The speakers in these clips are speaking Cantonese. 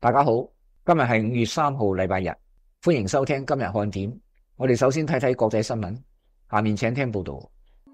大家好，今日係5月3號，禮拜日，歡迎收聽今日看點。我哋首先睇睇國際新聞，下面請聽報道。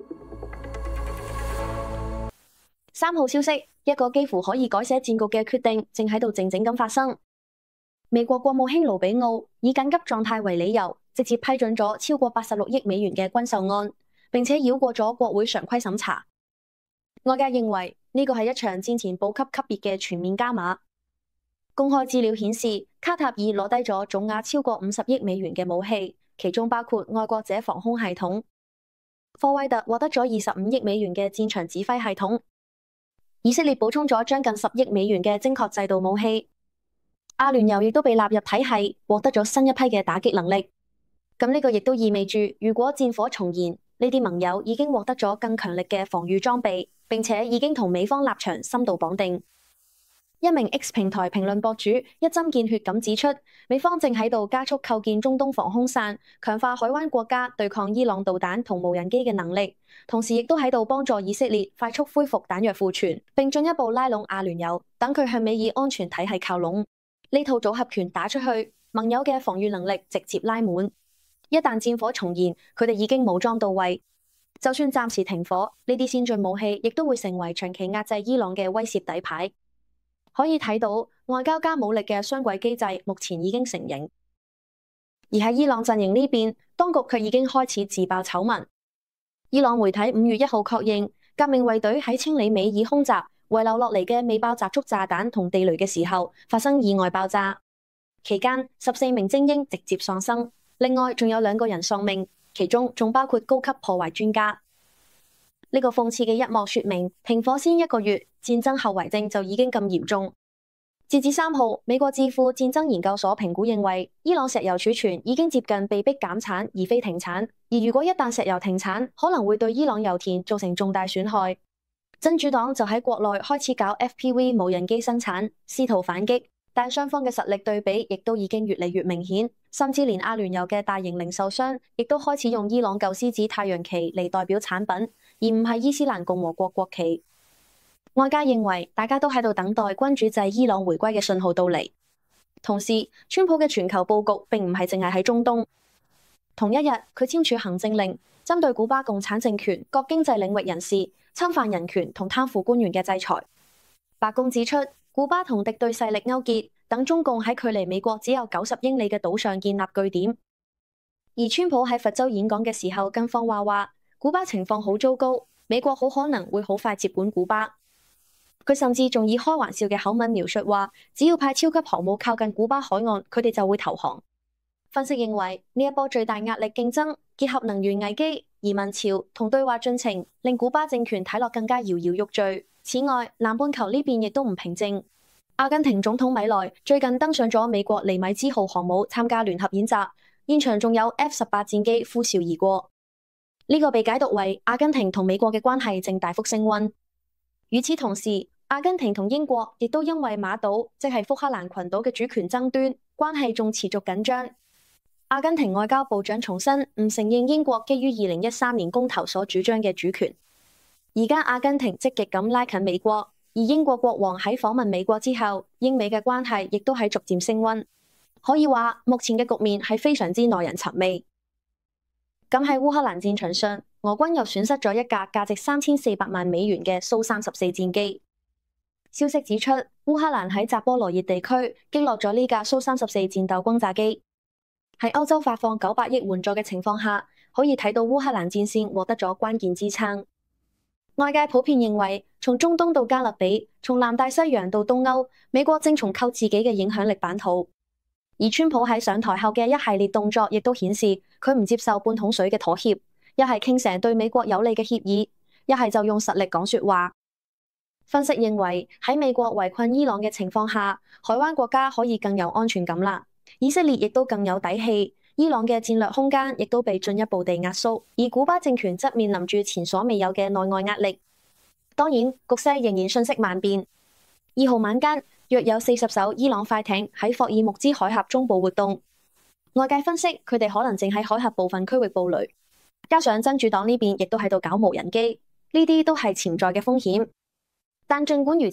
3號消息，一個幾乎可以改寫戰局嘅決定正喺度靜靜咁發生。美國國務卿盧比奧以緊急狀態為理由，直接批准咗超過86億美元嘅軍售案，並且繞過咗國會常規審查。外界認為呢個係一場戰前補給級別嘅全面加碼。公開資料顯示，卡塔爾攞低咗總額超過50億美元嘅武器，其中包括愛國者防空系統。科威特獲得咗25億美元嘅戰場指揮系統。以色列補充咗將近10億美元嘅精確制導武器。阿聯酋亦都被納入體系，獲得咗新一批嘅打擊能力。咁呢個亦都意味住，如果戰火重燃，呢啲盟友已經獲得咗更強力嘅防禦裝備，並且已經同美方立場深度綁定。一名 X 平台評論博主一針見血咁指出，美方正喺度加速構建中東防空傘，強化海灣國家對抗伊朗導彈同無人機嘅能力，同時亦都喺度幫助以色列快速恢復彈藥庫存，並進一步拉攏阿聯酋，等佢向美以安全體系靠攏。呢套組合拳打出去，盟友嘅防禦能力直接拉滿。一旦戰火重燃，佢哋已經武裝到位。就算暫時停火，呢啲先進武器亦都會成為長期壓制伊朗嘅威懾底牌。可以睇到，外交加武力嘅雙軌機制目前已經成型。而喺伊朗陣營呢邊，當局卻已經開始自爆醜聞。伊朗媒體5月1號確認，革命衛隊喺清理美爾空襲遺留落嚟嘅未爆集束炸彈同地雷嘅時候，發生意外爆炸。期間14名精英直接喪生，另外仲有2個人喪命，其中仲包括高級破壞專家。呢個諷刺嘅一幕說明，停火先1個月，戰爭後遺症就已經咁嚴重。截至3號，美國智庫戰爭研究所評估認為，伊朗石油儲存已經接近被迫減產，而非停產。而如果一旦石油停產，可能會對伊朗油田造成重大損害。真主黨就喺國內開始搞 FPV 無人機生產，試圖反擊，但雙方嘅實力對比亦都已經越嚟越明顯，甚至連阿聯酋嘅大型零售商亦都開始用伊朗舊獅子太陽旗嚟代表產品，而唔係伊斯蘭共和國國旗。外界認為大家都喺度等待君主制伊朗回歸嘅信號到嚟。同時，川普嘅全球佈局並唔係淨係喺中東。同一日，佢簽署行政令，針對古巴共產政權各經濟領域人士、侵犯人權同貪腐官員嘅制裁。白宮指出，古巴同敵對勢力勾結，等中共喺距離美國只有90英里嘅島上建立據點。而川普喺佛州演講嘅時候更放話，古巴情況好糟糕，美國好可能會好快接管古巴。佢甚至仲以開玩笑嘅口吻描述話，只要派超級航母靠近古巴海岸，佢哋就會投降。分析認為，呢一波最大壓力競爭，結合能源危機、移民潮同對話進程，令古巴政權睇落更加搖搖欲墜。此外，南半球呢邊亦都唔平靜。阿根廷總統米萊最近登上咗美國尼米茲號航母參加聯合演習，現場仲有 F-18 戰機呼嘯而過。呢個被解讀為阿根廷同美國嘅關係正大幅升溫。與此同時，阿根廷同英國亦都因為馬島，即係福克蘭群島嘅主權爭端，關係仲持續緊張。阿根廷外交部長重申唔承認英國基於2013年公投所主張嘅主權。而家阿根廷積極咁拉近美國，而英國國王喺訪問美國之後，英美嘅關係亦都喺逐漸升溫。可以話目前嘅局面係非常之耐人尋味。咁喺烏克蘭戰場上，俄軍又損失咗一架價值3400萬美元嘅蘇34戰機。消息指出，烏克蘭喺扎波羅熱地區擊落咗呢架蘇34戰鬥轟炸機。喺歐洲發放900億援助嘅情況下，可以睇到烏克蘭戰線獲得咗關鍵支撐。外界普遍認為，從中東到加勒比，從南大西洋到東歐，美國正重構自己嘅影響力版圖。而川普喺上台後嘅一系列動作，亦都顯示佢唔接受半桶水嘅妥協，一係傾成對美國有利嘅協議，一係就用實力講說話。分析認為，喺美國圍困伊朗嘅情況下，海灣國家可以更有安全感啦。以色列亦都更有底氣，伊朗嘅戰略空間亦都被進一步地壓縮，而古巴政權則面臨住前所未有嘅內外壓力。當然，局勢仍然瞬息萬變。2號晚間，約有40艘伊朗快艇喺霍爾木茲海峽中部活動。外界分析，佢哋可能正喺海峽部分區域布雷。加上真主黨呢邊亦都喺度搞無人機，呢啲都係潛在嘅風險。但儘管如此，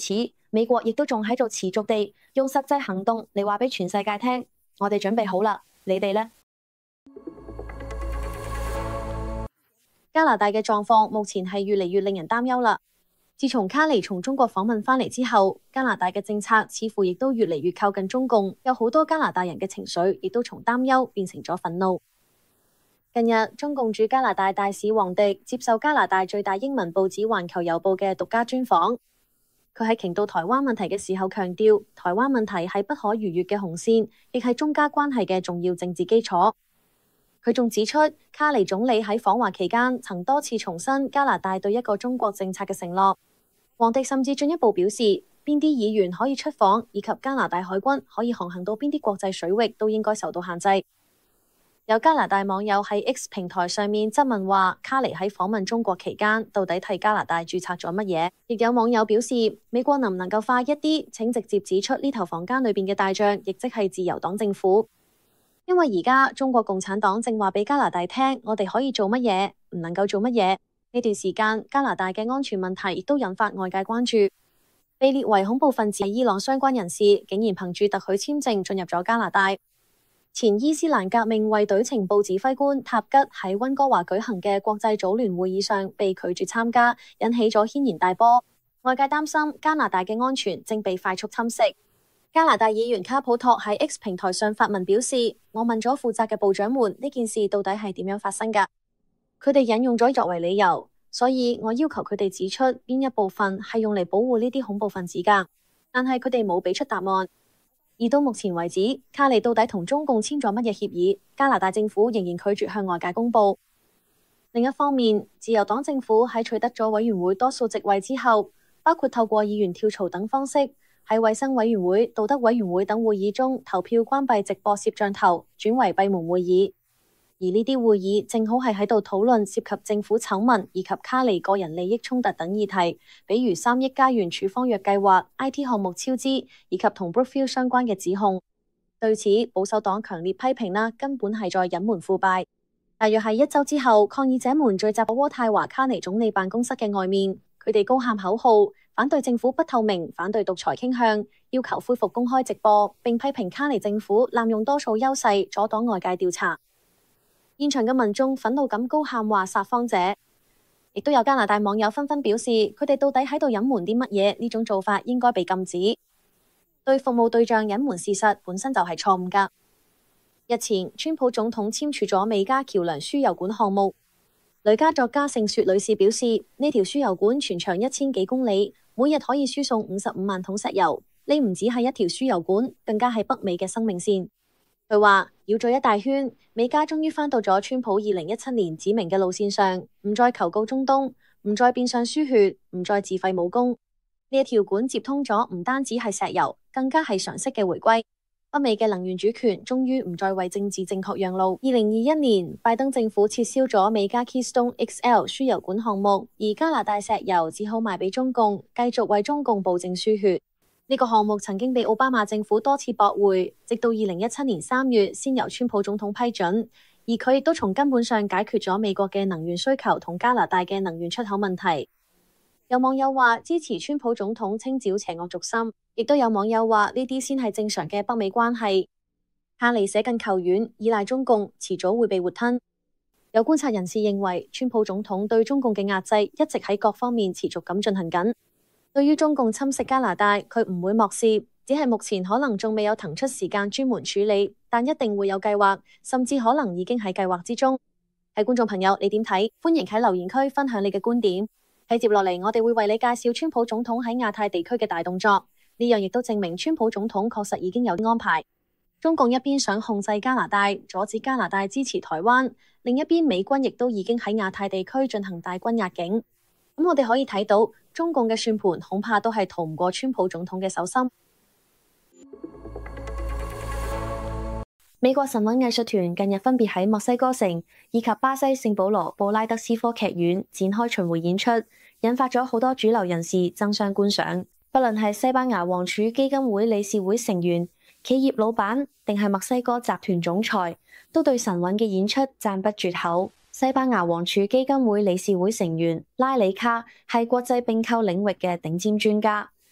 美國亦都仲喺度持續地用實際行動嚟話俾全世界聽，我哋準備好啦，你哋呢？加拿大嘅狀況目前係越嚟越令人擔憂啦。自從卡尼從中國訪問返嚟之後，加拿大嘅政策似乎亦都越嚟越靠近中共，有好多加拿大人嘅情緒亦都從擔憂變成咗憤怒。近日，中共駐加拿大大使王迪接受加拿大最大英文報紙《環球郵報》嘅獨家專訪，佢喺傾到台灣問題嘅時候強調，台灣問題係不可逾越嘅紅線，亦係中加關係嘅重要政治基礎。佢仲指出，卡尼總理喺訪華期間曾多次重申加拿大對一個中國政策嘅承諾。王迪甚至進一步表示，邊啲議員可以出訪，以及加拿大海軍可以航行到邊啲國際水域，都應該受到限制。有加拿大網友喺 X 平台上面質問話，卡尼喺訪問中國期間到底替加拿大註冊咗乜嘢？亦有網友表示，美國能唔能夠快一啲？請直接指出呢頭房間裏邊嘅大將，亦即係自由黨政府。因為而家中國共產黨正話俾加拿大聽，我哋可以做乜嘢，唔能夠做乜嘢。呢段時間，加拿大嘅安全問題亦都引發外界關注。被列為恐怖分子嘅伊朗相關人士，竟然憑住特許簽證進入咗加拿大。前伊斯蘭革命衛隊情報指揮官塔吉喺溫哥華舉行嘅國際組聯會議上被拒絕參加，引起咗軒然大波。外界擔心加拿大嘅安全正被快速侵蝕。加拿大議員卡普托喺 X 平台上發文表示，我問咗負責嘅部長們呢件事到底係點樣發生㗎？佢哋引用咗作為理由，所以我要求佢哋指出邊一部分係用嚟保護呢啲恐怖分子㗎，但係佢哋冇俾出答案。而到目前為止，卡尼到底同中共簽咗乜嘢協議？加拿大政府仍然拒絕向外界公佈。另一方面，自由黨政府喺取得咗委員會多數席位之後，包括透過議員跳槽等方式，喺衛生委員會、道德委員會等會議中投票關閉直播攝像頭，轉為閉門會議。而呢啲會議正好係喺度討論涉及政府醜聞以及卡尼個人利益衝突等議題，比如3億加元處方藥計劃、IT 項目超支以及同 Brookfield 相關嘅指控。對此，保守黨強烈批評啦，根本係在隱瞞腐敗。大約係1週之後，抗議者們聚集喺渥太華卡尼總理辦公室嘅外面，佢哋高喊口號，反對政府不透明，反對獨裁傾向，要求恢復公開直播，並批評卡尼政府濫用多數優勢，阻擋外界調查。現場嘅民眾憤怒咁高喊話撒謊者，亦都有加拿大網友紛紛表示，佢哋到底喺度隱瞞啲乜嘢？呢種做法應該被禁止。對服務對象隱瞞事實本身就係錯誤㗎。日前，川普總統簽署咗美加橋梁輸油管項目。女家作家盛雪女士表示，呢條輸油管全長1000幾公里，每日可以輸送55萬桶石油。呢唔止係一條輸油管，更加係北美嘅生命線。佢話繞咗一大圈，美加終於返到咗川普2017年指明嘅路線上，唔再求告中東，唔再變相輸血，唔再自廢武功。呢一條管接通咗，唔單止係石油，更加係常識嘅回歸。北美嘅能源主權終於唔再為政治正確讓路。2021年，拜登政府撤銷咗美加 Keystone XL 輸油管項目，而加拿大石油只好賣俾中共，繼續為中共暴政輸血。呢個項目曾經被奧巴馬政府多次駁回，直到2017年3月先由川普總統批准，而佢亦都從根本上解決咗美國嘅能源需求同加拿大嘅能源出口問題。有網友話支持川普總統清剿邪惡軸心，亦都有網友話呢啲先係正常嘅北美關係。卡尼捨近求遠，依賴中共，遲早會被活吞。有觀察人士認為，川普總統對中共嘅壓制一直喺各方面持續咁進行緊。對於中共侵蝕加拿大，佢唔會漠視，只係目前可能仲未有騰出時間專門處理，但一定會有計劃，甚至可能已經喺計劃之中。係觀眾朋友，你點睇？歡迎喺留言區分享你嘅觀點。喺接落嚟，我哋會為你介紹川普總統喺亞太地區嘅大動作，呢樣亦都證明川普總統確實已經有安排。中共一邊想控制加拿大，阻止加拿大支持台灣，另一邊美軍亦都已經喺亞太地區進行大軍壓境。咁我哋可以睇到，中共嘅算盤恐怕都係逃唔過川普總統嘅手心。美國神韻藝術團近日分別喺墨西哥城以及巴西聖保羅布拉德斯科劇院展開巡迴演出，引發咗好多主流人士爭相觀賞。不論係西班牙王儲基金會理事會成員、企業老闆，定係墨西哥集團總裁，都對神韻嘅演出讚不絕口。西班牙王儲基金會理事會成員拉里卡係國際併購領域嘅頂尖專家，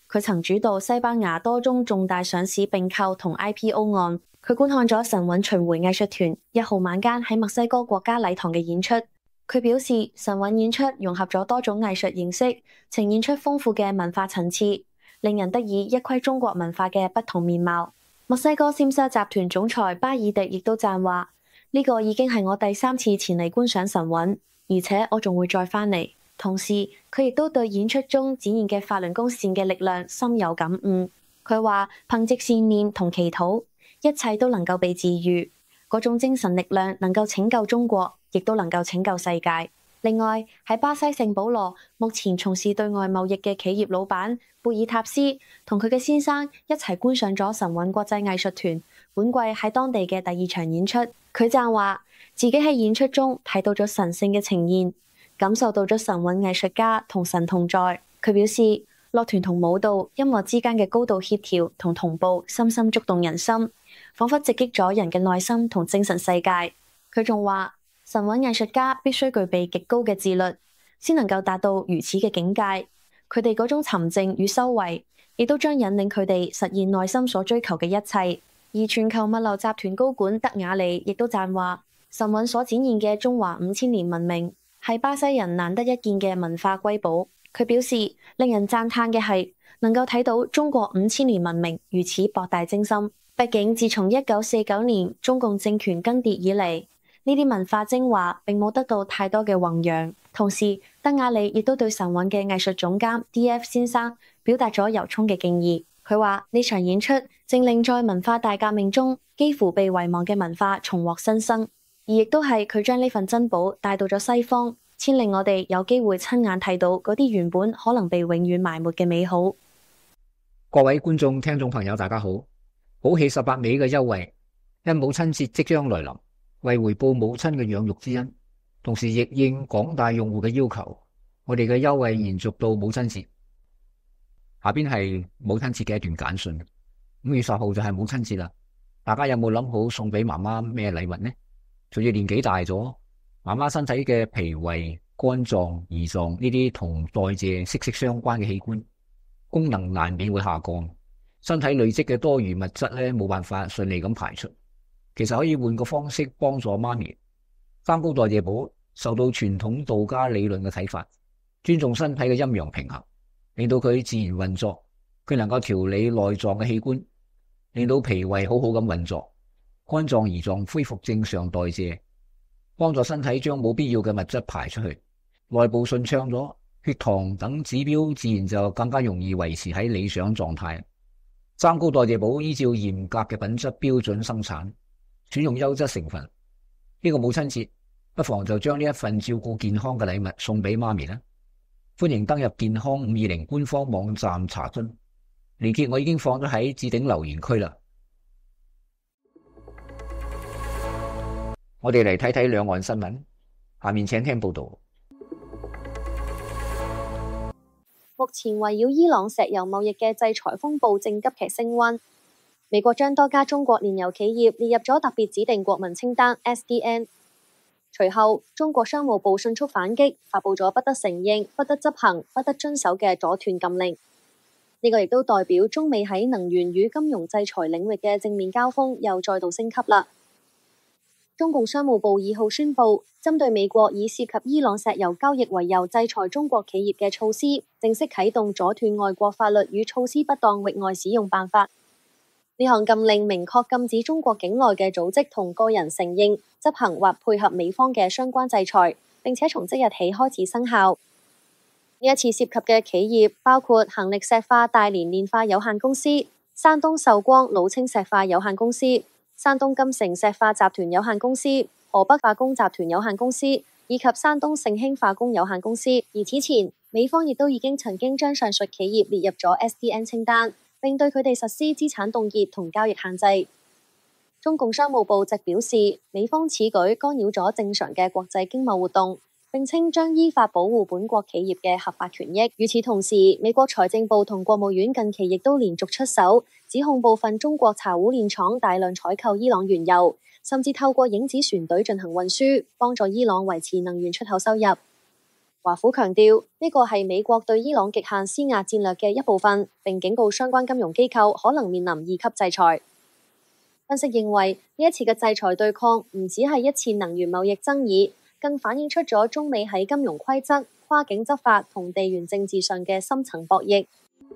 佢曾主導西班牙多宗重大上市併購同 IPO 案。佢觀看咗神韻巡迴藝術團1號晚間喺墨西哥國家禮堂嘅演出。佢表示，神韻演出融合咗多種藝術形式，呈現出豐富嘅文化層次，令人得以一窺中國文化嘅不同面貌。墨西哥尖沙集團總裁巴爾迪亦都讚話：呢個已經係我第3次前嚟觀賞神韻，而且我仲會再返嚟。同時，佢亦都對演出中展現嘅法輪功線嘅力量深有感悟。佢話：憑藉善念同祈禱，一切都能夠被治癒。嗰種精神力量能夠拯救中國，亦都能夠拯救世界。另外，喺巴西聖保羅，目前從事對外貿易嘅企業老闆貝爾塔斯同佢嘅先生一齊觀賞咗神韻國際藝術團本季喺當地嘅第2場演出。佢讚話自己喺演出中睇到咗神聖嘅呈現，感受到咗神韻藝術家同神同在。佢表示，樂團同舞蹈、音樂之間嘅高度協調同同步，深深觸動人心，彷彿直擊咗人嘅內心同精神世界。佢仲話，神韻藝術家必須具備極高嘅自律，先能夠達到如此嘅境界。佢哋嗰種沉靜與修為，亦都將引領佢哋實現內心所追求嘅一切。而全球物流集團高管德雅利亦都讚話，神韻所展現嘅中華5000年文明，係巴西人難得一見嘅文化瑰寶。佢表示，令人讚嘆嘅係能夠睇到中國5000年文明如此博大精深。畢竟自從1949年中共政權更迭以嚟，呢啲文化精華並冇得到太多嘅弘揚。同時，德雅利亦都對神韻嘅藝術總監 D.F 先生表達咗由衷嘅敬意。佢話呢場演出正令在文化大革命中幾乎被遺忘嘅文化重獲新生，而亦都係佢將呢份珍寶帶到咗西方，先令我哋有機會親眼睇到嗰啲原本可能被永遠埋沒嘅美好。 各位觀眾、聽眾朋友，大家好！寶氣18尾嘅優惠，因母親節即將來臨，為回報母親嘅養育之恩，同時亦應廣大用戶嘅要求，我哋嘅優惠延續到母親節。下邊係母親節嘅一段簡訊。5月10號就係母親節啦，大家有冇諗好送俾媽媽咩禮物呢？隨住年紀大咗，媽媽身體嘅脾胃、肝臟、胰臟呢啲同代謝息息相關嘅器官，功能難免會下降，身體累積嘅多餘物質咧冇辦法順利咁排出。其實可以換個方式幫助媽咪。三高代謝寶受到傳統道家理論嘅啟發，尊重身體嘅陰陽平衡，令到佢自然運作。佢能夠調理內臟嘅器官，令到脾胃好好咁運作，肝臟胰臟恢復正常代謝，幫助身體將冇必要嘅物質排出去，內部順暢咗，血糖等指標自然就更加容易維持喺理想狀態。三高代謝寶依照嚴格嘅品質標準生產，選用優質成分。呢個母親節不妨就將呢一份照顧健康嘅禮物送俾媽咪啦。歡迎登入健康520官方網站查詢，連結我已經放咗喺置頂留言區啦。我哋嚟睇睇兩岸新聞，下面請聽報道。 目前圍繞伊朗石油貿易嘅制裁風暴正急劇升溫，美國將多家中國煉油企業列入咗特別指定國民清單 SDN。隨後，中國商務部迅速反擊，發布咗不得承認、不得執行、不得遵守嘅阻斷禁令。呢個亦都代表中美喺能源與金融制裁領域嘅正面交鋒又再度升級啦。中共商務部2號宣布，針對美國以涉及伊朗石油交易為由制裁中國企業嘅措施，正式啟動阻斷外國法律與措施不當域外使用辦法。呢項禁令明確禁止中國境內嘅組織同個人承認、執行或配合美方嘅相關制裁，並且從即日起開始生效。呢一次涉及嘅企業包括恒力石化大連煉化有限公司、山東壽光老清石化有限公司、山東金城石化集團有限公司、河北化工集團有限公司以及山東盛興化工有限公司。而此前，美方亦都已經曾經將上述企業列入咗 SDN 清單，並對佢哋實施資產凍結同交易限制。中共商務部則表示，美方此舉干擾咗正常嘅國際經貿活動，並稱將依法保護本國企業嘅合法權益。與此同時，美國財政部同國務院近期亦都連續出手，指控部分中國茶壺煉廠大量採購伊朗原油，甚至透過影子船隊進行運輸，幫助伊朗維持能源出口收入。 華府強調呢個係美國對伊朗極限施壓戰略嘅一部分，並警告相關金融機構可能面臨2級制裁。分析認為呢一次嘅制裁對抗唔只係一次能源貿易爭議，更反映出咗中美喺金融規則、跨境執法同地緣政治上嘅深層博弈。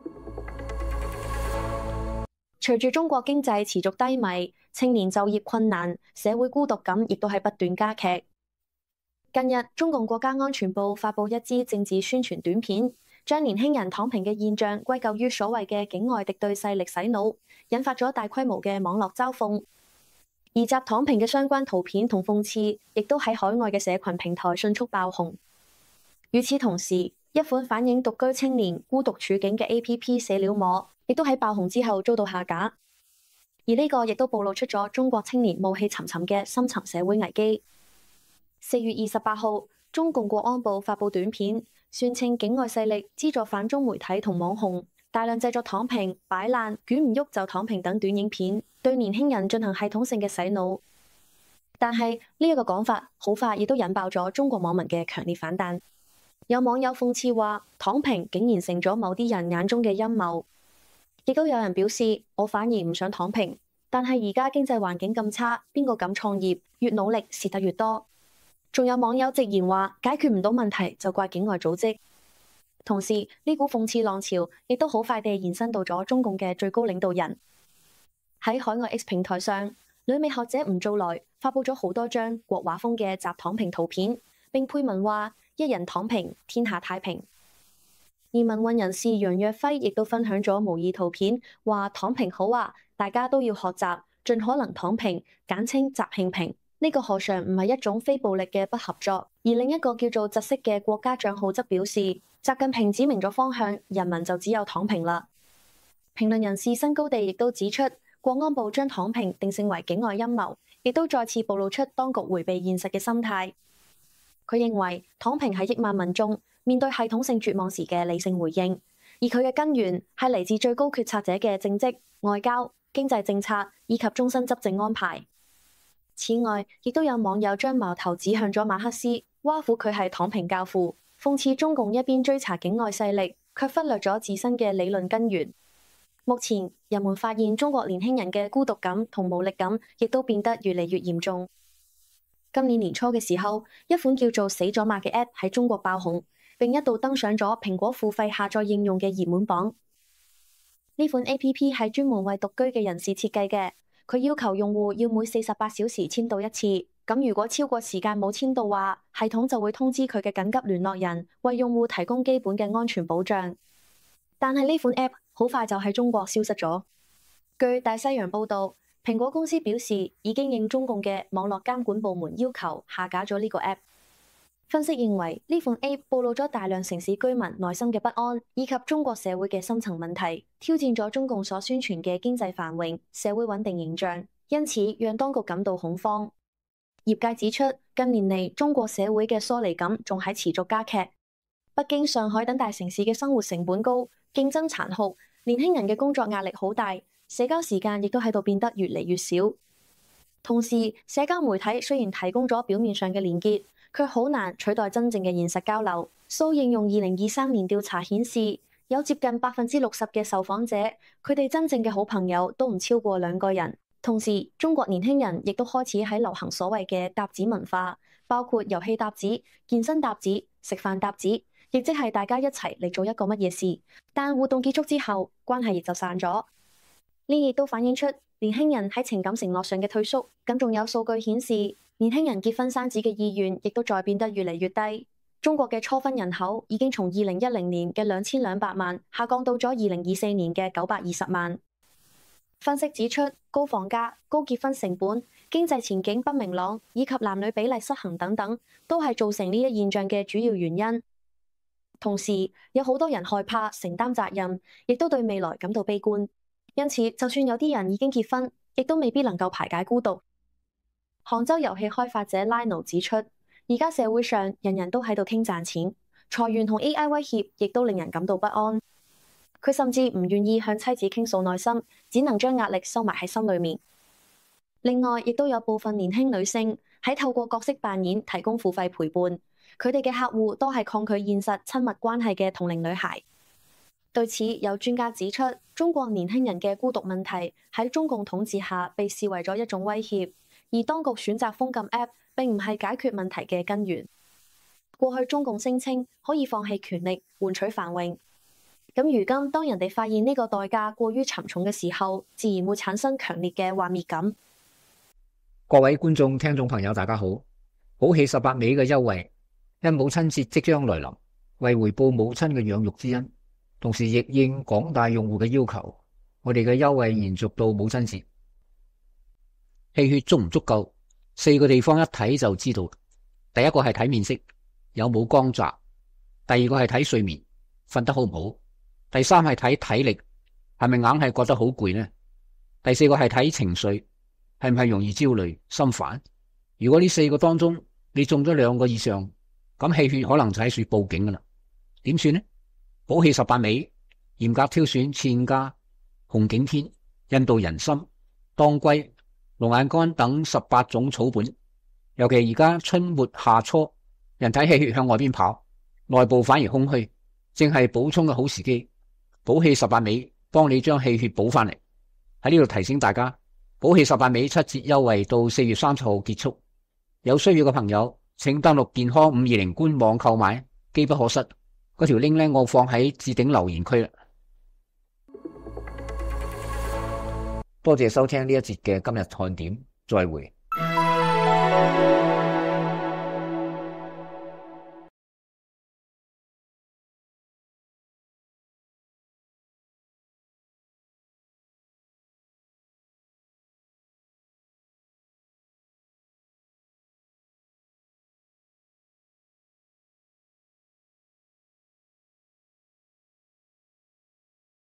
隨住中國經濟持續低迷，青年就業困難，社會孤獨感亦都係不斷加劇。近日，中共國家安全部發布一支政治宣傳短片，將年輕人躺平嘅現象歸咎於所謂嘅境外敵對勢力洗腦，引發咗大規模嘅網絡嘲諷。而集躺平嘅相關圖片同諷刺，亦都喺海外嘅社群平台迅速爆紅。與此同時，一款反映獨居青年孤獨處境嘅 APP 寫了膜，亦都喺爆紅之後遭到下架。而呢個亦都暴露出咗中國青年暮氣沉沉嘅深層社會危機。4月28號，中共國安部發布短片，宣稱境外勢力資助反中媒體同網紅，大量製作躺平、擺爛、捲唔喐就躺平等短影片，對年輕人進行系統性嘅洗腦。但係呢一個講法，好快亦都引爆咗中國網民嘅強烈反彈。有網友諷刺話，躺平竟然成咗某啲人眼中嘅陰謀。亦都有人表示，我反而唔想躺平，但係而家經濟環境咁差，邊個敢創業？越努力蝕得越多。仲有網友直言話，解決唔到問題就怪境外組織。同時，呢股諷刺浪潮亦都好快地延伸到咗中共嘅最高領導人。喺海外 X 平台上，旅美學者吳灶來發布咗好多張國畫風嘅集躺平圖片，並配文話：一人躺平，天下太平。而民運人士楊若輝亦都分享咗模擬圖片，話躺平好啊，大家都要學習，盡可能躺平，簡稱習慶平。呢個何嘗唔係一種非暴力嘅不合作？而另一個叫做窒息嘅國家帳號則表示，習近平指明咗方向，人民就只有躺平啦。評論人士新高地亦都指出，國安部將躺平定性為境外陰謀，亦都再次暴露出當局迴避現實嘅心態。佢認為躺平係億萬民眾面對系統性絕望時嘅理性回應，而佢嘅根源係嚟自最高決策者嘅政績、外交、經濟政策以及終身執政安排。此外，亦都有網友將矛頭指向咗馬克思，挖苦佢係躺平教父，諷刺中共一邊追查境外勢力，卻忽略咗自身嘅理論根源。目前，人們發現中國年輕人嘅孤獨感同無力感，亦都變得越嚟越嚴重。今年年初嘅時候，一款叫做死咗嘛嘅 App 喺中國爆紅，並一度登上咗蘋果付費下載應用嘅熱門榜。呢款 APP 係專門為獨居嘅人士設計嘅。佢要求用戶要每48小時簽到一次，咁如果超過時間冇簽到話，系統就會通知佢嘅緊急聯絡人，為用戶提供基本嘅安全保障。但係呢款 App 好快就喺中國消失咗。據大西洋報道，蘋果公司表示已經應中共嘅網絡監管部門要求下架咗呢個 App。分析認為呢款 App 暴露咗大量城市居民內心嘅不安，以及中國社會嘅深層問題，挑戰咗中共所宣傳嘅經濟繁榮、社會穩定形象，因此讓當局感到恐慌。業界指出，近年嚟中國社會嘅疏離感仲喺持續加劇。北京、上海等大城市嘅生活成本高，競爭殘酷，年輕人嘅工作壓力好大，社交時間亦都喺度變得越嚟越少。同時，社交媒體雖然提供咗表面上嘅連結，卻好難取代真正嘅現實交流。蘇應用2023年調查顯示，有接近60%嘅受訪者，佢哋真正嘅好朋友都唔超過2個人。同時，中國年輕人亦都開始喺流行所謂嘅搭子文化，包括遊戲搭子、健身搭子、食飯搭子，亦即係大家一齊嚟做一個乜嘢事，但活動結束之後，關係亦就散咗。呢亦都反映出年輕人喺情感承諾上嘅退縮。咁仲有數據顯示，年輕人結婚生子嘅意願亦都再變得越嚟越低。中國嘅初婚人口已經從2010年嘅2200萬下降到咗2024年嘅920萬。分析指出，高房價、高結婚成本、經濟前景不明朗以及男女比例失衡等等，都係造成呢一現象嘅主要原因。同時，有好多人害怕承擔責任，亦都對未來感到悲觀。因此，就算有啲人已經結婚，亦都未必能夠排解孤獨。杭州遊戲開發者 Lino 指出，而家社會上人人都喺度傾賺錢，裁員同 AI 威脅亦都令人感到不安。佢甚至唔願意向妻子傾訴內心，只能將壓力收埋喺心裏面。另外，亦都有部分年輕女性喺透過角色扮演提供付費陪伴， 佢哋嘅客戶都係抗拒現實親密關係嘅同齡女孩。對此，有專家指出，中國年輕人嘅孤獨問題喺中共統治下被視為咗一種威脅，而當局選擇封禁 App 並唔係解決問題嘅根源。過去中共聲稱可以放棄權力換取繁榮，咁如今當人哋發現呢個代價過於沉重嘅時候，自然會產生強烈嘅幻滅感。 各位觀眾、聽眾朋友，大家好！好戲18尾嘅優惠，因母親節即將來臨，為回報母親嘅養育之恩，同時亦應廣大用戶嘅要求，我哋嘅優惠延續到母親節。氣血足唔足夠，4個地方一睇就知道。第一個係睇面色，有冇光澤；第二個係睇睡眠，瞓得好唔好；第三係睇體力，係咪硬係覺得好攰呢？第四個係睇情緒，係唔係容易焦慮、心煩？如果呢4個當中你中咗2個以上，咁氣血可能就喺處報警噶啦。點算呢？補氣18味，嚴格挑選茜家、紅景天、印度人參、當歸、龍眼乾等18種草本。尤其而家春末夏初，人體氣血向外邊跑，內部反而空虛，正係補充嘅好時機。補氣18味幫你將氣血補翻嚟。喺呢度提醒大家，補氣18味7折優惠到4月30號結束。有需要嘅朋友，請登錄健康520官網購買，機不可失。嗰條 link 咧，我放喺置頂留言區啦。多謝收聽呢一節嘅今日看點，再會。